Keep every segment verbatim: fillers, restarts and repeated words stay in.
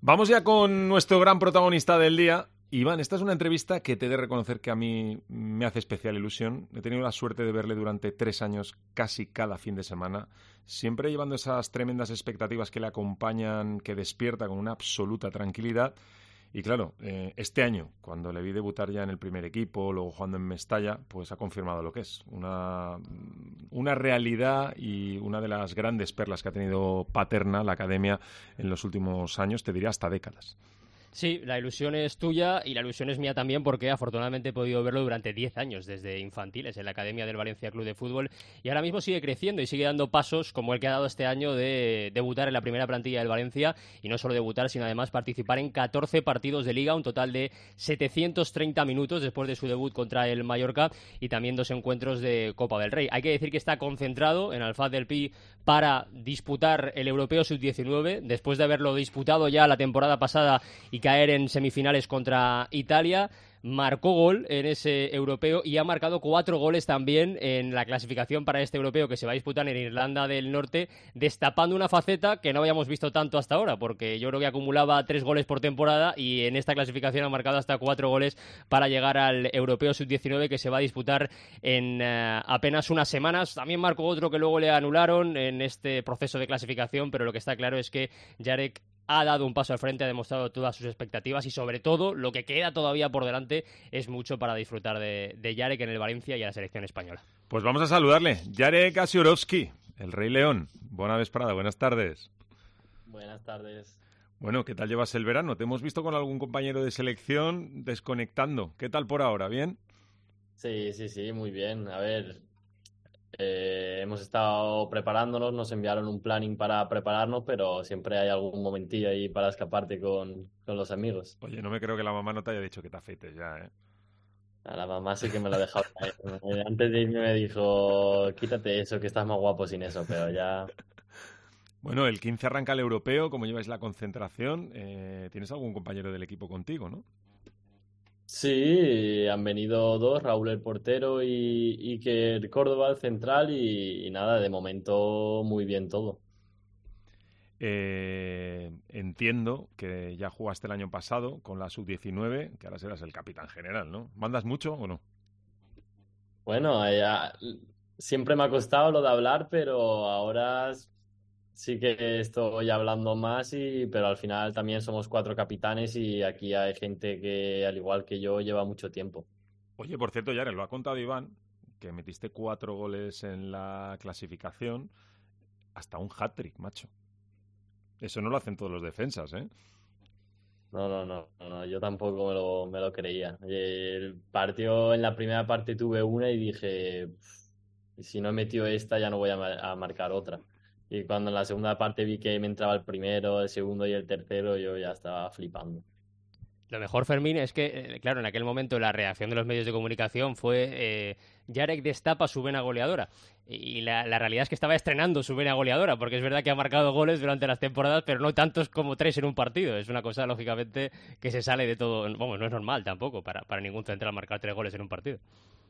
Vamos ya con nuestro gran protagonista del día. Iván, esta es una entrevista que te he de reconocer que a mí me hace especial ilusión. He tenido la suerte de verle durante tres años casi cada fin de semana, siempre llevando esas tremendas expectativas que le acompañan, que despierta con una absoluta tranquilidad. Y claro, eh, este año, cuando le vi debutar ya en el primer equipo, luego jugando en Mestalla, pues ha confirmado lo que es. Una, una realidad y una de las grandes perlas que ha tenido Paterna, la academia, en los últimos años, te diría hasta décadas. Sí, la ilusión es tuya y la ilusión es mía también porque afortunadamente he podido verlo durante diez años desde infantiles en la Academia del Valencia Club de Fútbol y ahora mismo sigue creciendo y sigue dando pasos como el que ha dado este año de debutar en la primera plantilla del Valencia y no solo debutar sino además participar en catorce partidos de Liga, un total de setecientos treinta minutos después de su debut contra el Mallorca y también dos encuentros de Copa del Rey. Hay que decir que está concentrado en Alfaz del Pi para disputar el Europeo sub diecinueve después de haberlo disputado ya la temporada pasada y caer en semifinales contra Italia. Marcó gol en ese europeo y ha marcado cuatro goles también en la clasificación para este europeo que se va a disputar en Irlanda del Norte, destapando una faceta que no habíamos visto tanto hasta ahora, porque yo creo que acumulaba tres goles por temporada y en esta clasificación ha marcado hasta cuatro goles para llegar al europeo sub diecinueve que se va a disputar en uh, apenas unas semanas. También marcó otro que luego le anularon en este proceso de clasificación, pero lo que está claro es que Jarek ha dado un paso al frente, ha demostrado todas sus expectativas y sobre todo lo que queda todavía por delante es mucho para disfrutar de, de Jarek en el Valencia y a la selección española. Pues vamos a saludarle. Jarek Asiorowski, el Rey León. Buena vesprada, buenas tardes. Buenas tardes. Bueno, ¿qué tal llevas el verano? Te hemos visto con algún compañero de selección desconectando. ¿Qué tal por ahora? ¿Bien? Sí, sí, sí, muy bien. A ver, eh, hemos estado preparándonos, nos enviaron un planning para prepararnos, pero siempre hay algún momentillo ahí para escaparte con, con los amigos. Oye, no me creo que la mamá no te haya dicho que te afeites ya, ¿eh? A la mamá sí que me lo ha dejado caer. Eh, Antes de irme me dijo, quítate eso, que estás más guapo sin eso, pero ya... Bueno, el quince arranca el europeo, como lleváis la concentración, eh, tienes algún compañero del equipo contigo, ¿no? Sí, han venido dos, Raúl el portero y Iker Córdoba el central y, y nada, de momento muy bien todo. Eh, entiendo que ya jugaste el año pasado con la sub diecinueve, que ahora serás el capitán general, ¿no? ¿Mandas mucho o no? Bueno, eh, a- siempre me ha costado lo de hablar, pero ahora s- sí que estoy hablando más, y, pero al final también somos cuatro capitanes y aquí hay gente que, al igual que yo, lleva mucho tiempo. Oye, por cierto, Yaren, lo ha contado Iván, que metiste cuatro goles en la clasificación, hasta un hat-trick, macho. Eso no lo hacen todos los defensas, ¿eh? No, no, no, no, no, yo tampoco me lo, me lo creía. El partido, en la primera parte tuve una y dije, "Pf, si no he metido esta ya no voy a, ma- a marcar otra". Y cuando en la segunda parte vi que me entraba el primero, el segundo y el tercero, yo ya estaba flipando. Lo mejor, Fermín, es que, eh, claro, en aquel momento la reacción de los medios de comunicación fue eh, Jarek destapa su vena goleadora. Y la, la realidad es que estaba estrenando su vena goleadora, porque es verdad que ha marcado goles durante las temporadas, pero no tantos como tres en un partido. Es una cosa, lógicamente, que se sale de todo. Bueno, no es normal tampoco para, para ningún central marcar tres goles en un partido.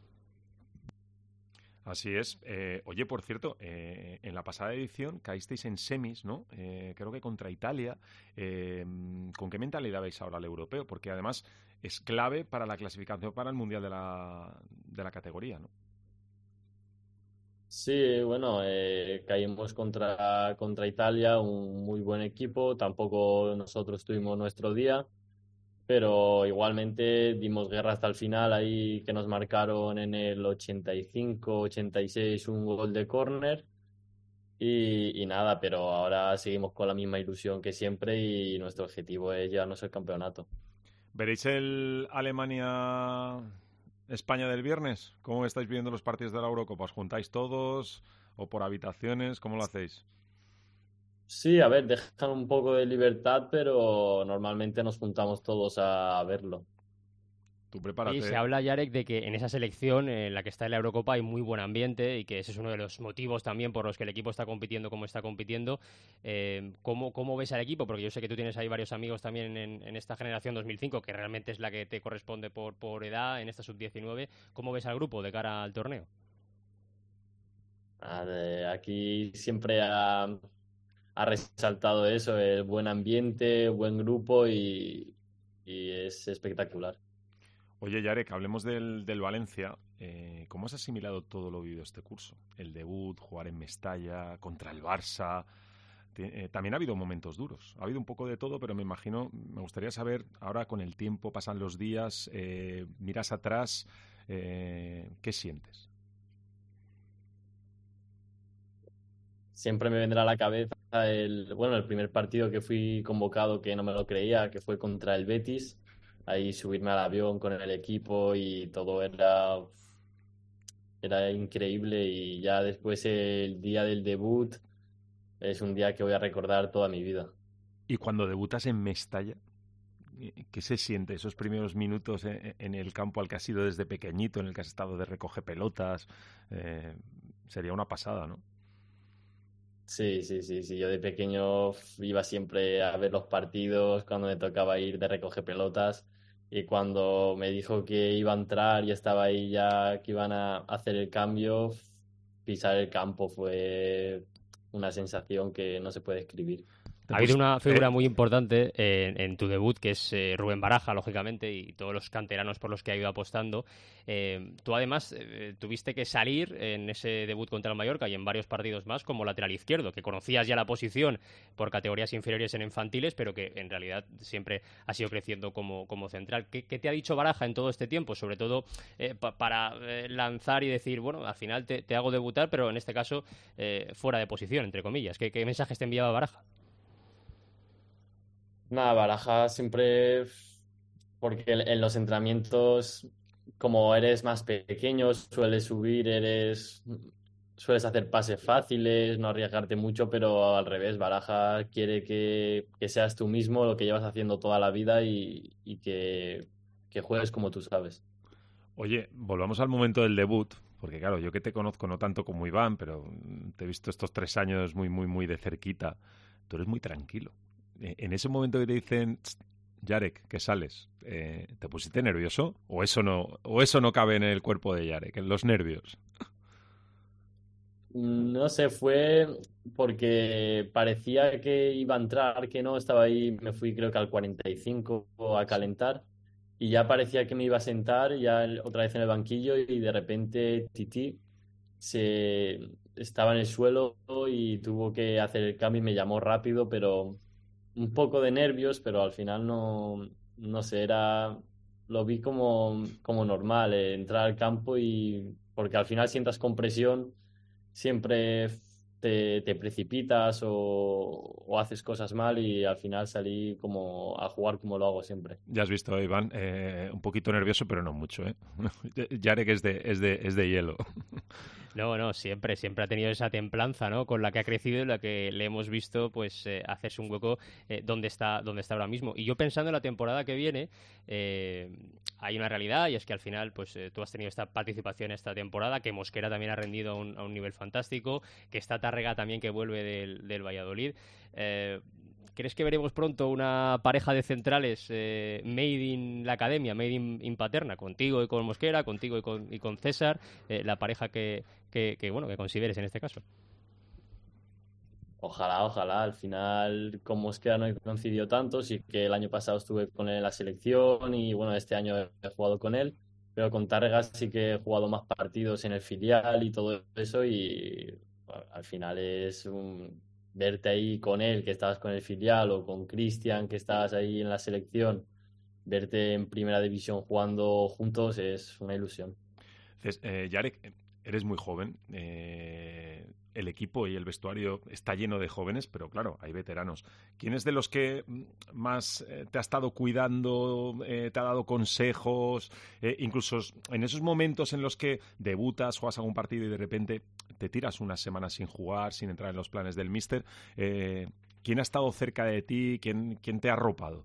Así es. Eh, oye, por cierto, eh, en la pasada edición caísteis en semis, ¿no? Eh, creo que contra Italia. Eh, ¿Con qué mentalidad vais ahora al europeo? Porque además es clave para la clasificación para el Mundial de la, de la categoría, ¿no? Sí, bueno, eh, caímos contra, contra Italia, un muy buen equipo. Tampoco nosotros tuvimos nuestro día, pero igualmente dimos guerra hasta el final, ahí que nos marcaron en el ochenta y cinco, ochenta y seis un gol de córner y, y nada, pero ahora seguimos con la misma ilusión que siempre y nuestro objetivo es llevarnos el campeonato. ¿Veréis el Alemania-España del viernes? ¿Cómo estáis viendo los partidos de la Eurocopa? ¿Os juntáis todos o por habitaciones? ¿Cómo lo hacéis? Sí, a ver, dejan un poco de libertad, pero normalmente nos juntamos todos a verlo. Tú Oye, se prepárate. habla, Jarek, de que en esa selección en la que está en la Eurocopa hay muy buen ambiente y que ese es uno de los motivos también por los que el equipo está compitiendo como está compitiendo. Eh, ¿cómo, ¿Cómo ves al equipo? Porque yo sé que tú tienes ahí varios amigos también en, en esta generación dos mil cinco, que realmente es la que te corresponde por, por edad en esta sub diecinueve. ¿Cómo ves al grupo de cara al torneo? A ver, aquí siempre ha, ha ha resaltado eso, el buen ambiente, buen grupo y, y es espectacular. Oye, Yarek, hablemos del, del Valencia. Eh, ¿Cómo has asimilado todo lo vivido este curso? El debut, jugar en Mestalla, contra el Barça. Te- eh, también ha habido momentos duros. Ha habido un poco de todo, pero me imagino, me gustaría saber, ahora con el tiempo, pasan los días, eh, miras atrás, eh, ¿qué sientes? Siempre me vendrá a la cabeza el, bueno, el primer partido que fui convocado que no me lo creía, que fue contra el Betis. Ahí subirme al avión con el equipo y todo era, era increíble y ya después el día del debut es un día que voy a recordar toda mi vida. Y cuando debutas en Mestalla, eh, ¿qué se siente esos primeros minutos en, en el campo al que has ido desde pequeñito, en el que has estado de recoge pelotas? Eh, sería una pasada, ¿no? Sí, sí, sí, sí. Yo de pequeño f- iba siempre a ver los partidos cuando me tocaba ir de recoger pelotas y cuando me dijo que iba a entrar y estaba ahí ya que iban a hacer el cambio, f- pisar el campo fue una sensación que no se puede escribir. Te Ha habido pusiste, una eh, figura muy importante en, en tu debut, que es eh, Rubén Baraja, lógicamente, y todos los canteranos por los que ha ido apostando. Eh, tú, además, eh, tuviste que salir en ese debut contra el Mallorca y en varios partidos más como lateral izquierdo, que conocías ya la posición por categorías inferiores en infantiles, pero que en realidad siempre ha sido creciendo como, como central. ¿Qué, qué te ha dicho Baraja en todo este tiempo? Sobre todo eh, pa- para eh, lanzar y decir, bueno, al final te, te hago debutar, pero en este caso eh, fuera de posición, entre comillas. ¿Qué, qué mensajes te enviaba Baraja? Nada, Baraja siempre, porque en en los entrenamientos, como eres más pequeño, sueles subir, eres, sueles hacer pases fáciles, no arriesgarte mucho, pero al revés, Baraja quiere que, que seas tú mismo lo que llevas haciendo toda la vida y, y que, que juegues como tú sabes. Oye, volvamos al momento del debut, porque claro, yo que te conozco no tanto como Iván, pero mm, te he visto estos tres años muy, muy, muy de cerquita. Tú eres muy tranquilo. Eh, En ese momento que te dicen, "Tst, Yarek, que sales, eh, ¿te pusiste nervioso? ¿O eso no, o eso no cabe en el cuerpo de Yarek, en los nervios? No sé, fue porque parecía que iba a entrar, que no, estaba ahí, me fui creo que al cuarenta y cinco a Sí. calentar y ya parecía que me iba a sentar ya el- otra vez en el banquillo y de repente Titi se estaba en el suelo y tuvo que hacer el cambio y me llamó rápido, pero un poco de nervios, pero al final no, no sé, era, lo vi como, como normal, eh, entrar al campo y porque al final sientas compresión siempre te, te precipitas o, o haces cosas mal y al final salí como a jugar como lo hago siempre. Ya has visto, Iván, eh, un poquito nervioso, pero no mucho, ¿eh? Yarek es de, es de, es de hielo. No, no, siempre, siempre ha tenido esa templanza, ¿no? Con la que ha crecido y la que le hemos visto, pues, eh, hacerse un hueco eh, donde está, donde está ahora mismo. Y yo pensando en la temporada que viene, eh, hay una realidad y es que al final, pues, eh, tú has tenido esta participación esta temporada, que Mosquera también ha rendido a un, a un nivel fantástico, que está Tárrega también que vuelve del, del Valladolid. Eh, ¿Crees que veremos pronto una pareja de centrales eh, made in la academia, made in, in Paterna, contigo y con Mosquera, contigo y con, y con César, eh, la pareja que, que, que, bueno, que consideres en este caso? Ojalá, ojalá. Al final, con Mosquera no he coincidido tanto, sí que el año pasado estuve con él en la selección y bueno, este año he he jugado con él, pero con Tárrega sí que he jugado más partidos en el filial y todo eso y bueno, al final es un... verte ahí con él, que estabas con el filial, o con Cristian, que estabas ahí en la selección, verte en primera división jugando juntos es una ilusión. Entonces, eh, Yarek, eres muy joven. Eh, el equipo y el vestuario está lleno de jóvenes, pero claro, hay veteranos. ¿Quién es de los que mm, más eh, te ha estado cuidando, eh, te ha dado consejos? Eh, incluso en esos momentos en los que debutas, juegas algún partido y de repente te tiras unas semanas sin jugar, sin entrar en los planes del míster. Eh, ¿Quién ha estado cerca de ti? ¿Quién, quién te ha arropado?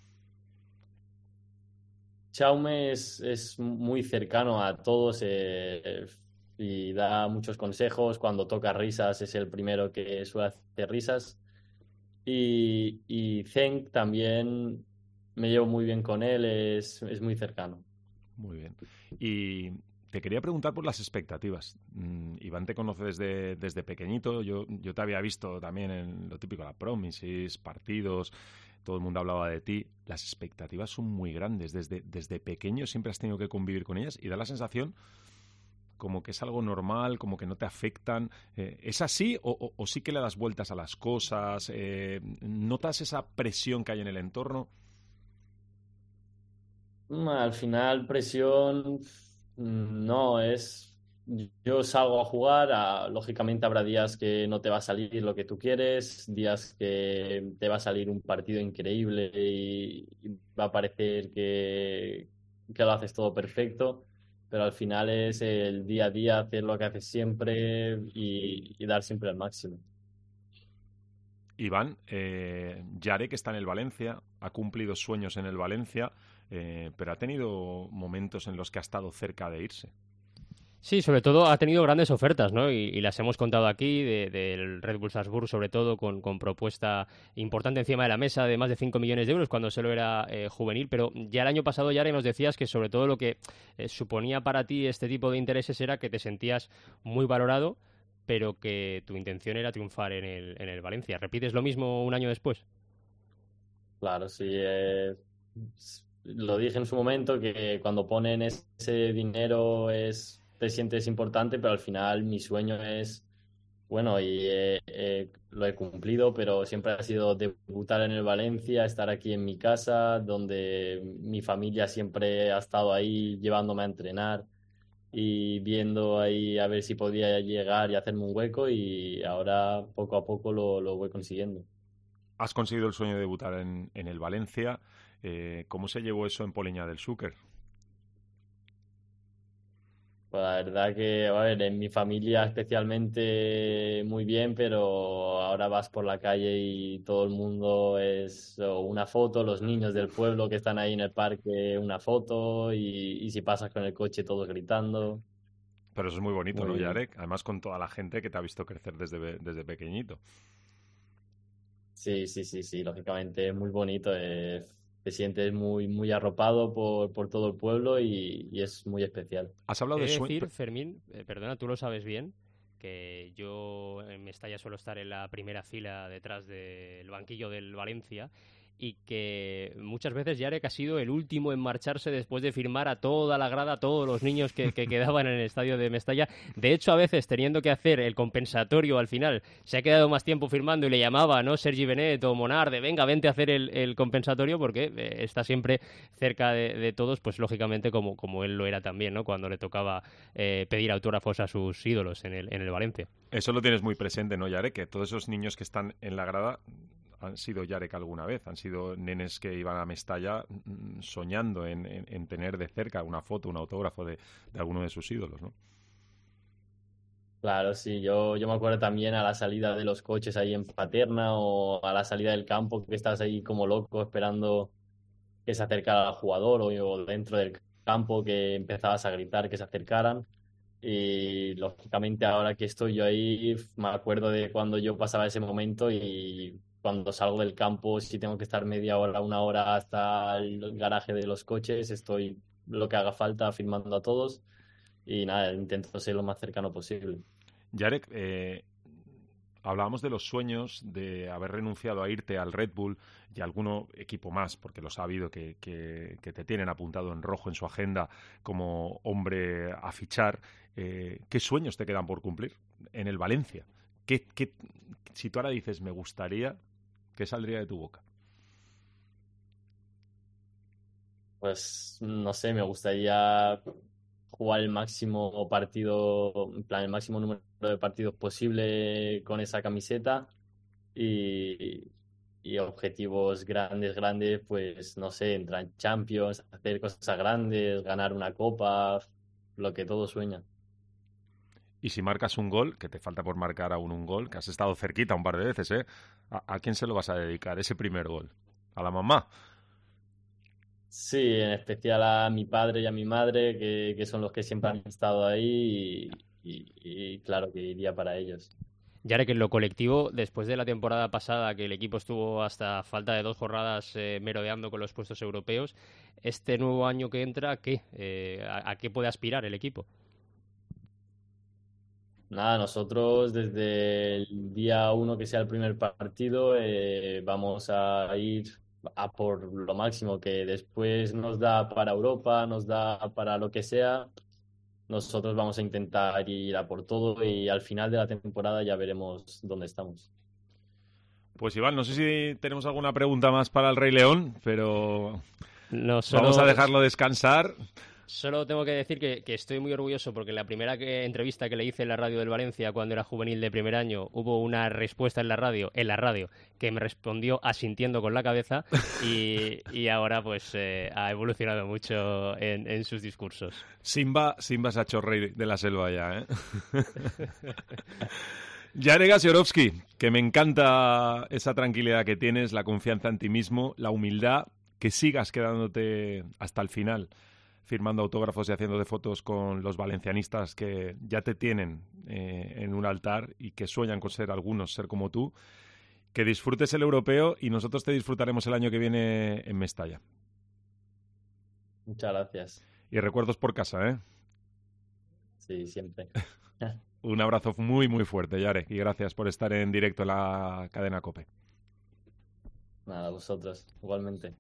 Chaume es, es muy cercano a todos eh, y da muchos consejos. Cuando toca risas es el primero que suele hacer risas. Y, y Zenk también me llevo muy bien con él, es, es muy cercano. Muy bien. ¿Y te quería preguntar por las expectativas. Mm, Iván te conoce desde, desde pequeñito. Yo, yo te había visto también en lo típico, la Promises, partidos. Todo el mundo hablaba de ti. Las expectativas son muy grandes. Desde, desde pequeño siempre has tenido que convivir con ellas y da la sensación como que es algo normal, como que no te afectan. Eh, ¿Es así o, o, o sí que le das vueltas a las cosas? Eh, ¿Notas esa presión que hay en el entorno? Mm, Al final, presión, mm, no, es... Yo salgo a jugar, a- lógicamente habrá días que no te va a salir lo que tú quieres, días que te va a salir un partido increíble y, y va a parecer que, que lo haces todo perfecto, pero al final es el día a día, hacer lo que haces siempre y, y dar siempre el máximo. Iván, eh, Yarek está en el Valencia, ha cumplido sueños en el Valencia, eh, pero ha tenido momentos en los que ha estado cerca de irse. Sí, sobre todo ha tenido grandes ofertas, ¿no? Y, y las hemos contado aquí, de- del Red Bull Salzburg, sobre todo, con, con propuesta importante encima de la mesa de más de cinco millones de euros cuando solo era eh, juvenil. Pero ya el año pasado, Yare, nos decías que sobre todo lo que eh, suponía para ti este tipo de intereses era que te sentías muy valorado, pero que tu intención era triunfar en el, en el Valencia. ¿Repites lo mismo un año después? Claro, sí. eh, s- lo dije en su momento que cuando ponen es- ese dinero es, te sientes importante, pero al final mi sueño es, bueno, y eh, eh, lo he cumplido, pero siempre ha sido debutar en el Valencia, estar aquí en mi casa, donde mi familia siempre ha estado ahí llevándome a entrenar y viendo ahí a ver si podía llegar y hacerme un hueco y ahora poco a poco lo, lo voy consiguiendo. Has conseguido el sueño de debutar en, en el Valencia. Eh, ¿Cómo se llevó eso en Poliña del Xúquer? Pues la verdad que, a ver, en mi familia especialmente muy bien, pero ahora vas por la calle y todo el mundo es o una foto, los niños del pueblo que están ahí en el parque, una foto, y, y si pasas con el coche todos gritando. Pero eso es muy bonito, ¿no, Muy, Yarek? Además con toda la gente que te ha visto crecer desde, desde pequeñito. sí, sí, sí, sí, lógicamente es muy bonito. eh, te sientes muy, muy arropado por, por todo el pueblo y, y es muy especial. Has hablado He de de sueño... decir, Fermín, eh, perdona, tú lo sabes bien, que yo en Mestalla suelo estar en la primera fila detrás del banquillo del Valencia y que muchas veces Jarek ha sido el último en marcharse después de firmar a toda la grada, a todos los niños que, que quedaban en el estadio de Mestalla. De hecho, a veces teniendo que hacer el compensatorio al final, se ha quedado más tiempo firmando y le llamaba, ¿no? Sergi Benet o Monar de venga, vente a hacer el, el compensatorio porque eh, está siempre cerca de, de todos, pues lógicamente como, como él lo era también, ¿no? Cuando le tocaba eh, pedir autógrafos a sus ídolos en el, en el Valencia. Eso lo tienes muy presente, ¿no, Yarek? Que todos esos niños que están en la grada han sido Yarek alguna vez, han sido nenes que iban a Mestalla mm, soñando en, en, en tener de cerca una foto, un autógrafo de, de alguno de sus ídolos, ¿no? Claro, sí, yo, yo me acuerdo también a la salida de los coches ahí en Paterna o a la salida del campo que estás ahí como loco esperando que se acercara al jugador o, o dentro del campo que empezabas a gritar que se acercaran. Y lógicamente ahora que estoy yo ahí, me acuerdo de cuando yo pasaba ese momento y cuando salgo del campo, si tengo que estar media hora, una hora hasta el garaje de los coches, estoy lo que haga falta firmando a todos y nada, intento ser lo más cercano posible. Yarek, eh, hablábamos de los sueños, de haber renunciado a irte al Red Bull y a alguno equipo más, porque los ha habido que, que, que te tienen apuntado en rojo en su agenda como hombre a fichar. Eh, ¿Qué sueños te quedan por cumplir en el Valencia? ¿Qué, qué, si tú ahora dices me gustaría, qué saldría de tu boca? Pues no sé, me gustaría jugar el máximo partido, en plan, el máximo número de partidos posible con esa camiseta y, y objetivos grandes, grandes, pues no sé, entrar en Champions, hacer cosas grandes, ganar una copa, lo que todos sueñan. Y si marcas un gol, que te falta por marcar aún un gol, que has estado cerquita un par de veces, ¿eh? ¿A, a quién se lo vas a dedicar ese primer gol? ¿A la mamá? Sí, en especial a mi padre y a mi madre, que, que son los que siempre han estado ahí y, y y claro que iría para ellos. Ya que en lo colectivo, después de la temporada pasada, que el equipo estuvo hasta falta de dos jornadas eh, merodeando con los puestos europeos, este nuevo año que entra, ¿qué? Eh, a, ¿A qué puede aspirar el equipo? Nada, nosotros desde el día uno que sea el primer partido eh, vamos a ir a por lo máximo que después nos da para Europa, nos da para lo que sea. Nosotros vamos a intentar ir a por todo y al final de la temporada ya veremos dónde estamos. Pues Iván, no sé si tenemos alguna pregunta más para el Rey León, pero No, solo, vamos a dejarlo descansar. Solo tengo que decir que, que estoy muy orgulloso porque en la primera que, entrevista que le hice en la radio del Valencia cuando era juvenil de primer año hubo una respuesta en la radio, en la radio, que me respondió asintiendo con la cabeza y, y ahora pues eh, ha evolucionado mucho en, en sus discursos. Simba, Simba se ha hecho rey de la selva ya, ¿eh? Jarek Gasiorowski, que me encanta esa tranquilidad que tienes, la confianza en ti mismo, la humildad, que sigas quedándote hasta el final, firmando autógrafos y haciéndote fotos con los valencianistas que ya te tienen eh, en un altar y que sueñan con ser algunos, ser como tú. Que disfrutes el europeo y nosotros te disfrutaremos el año que viene en Mestalla. Muchas gracias. Y recuerdos por casa, ¿eh? Sí, siempre. Un abrazo muy, muy fuerte, Jarek, y gracias por estar en directo en la cadena COPE. Nada, vosotros, igualmente.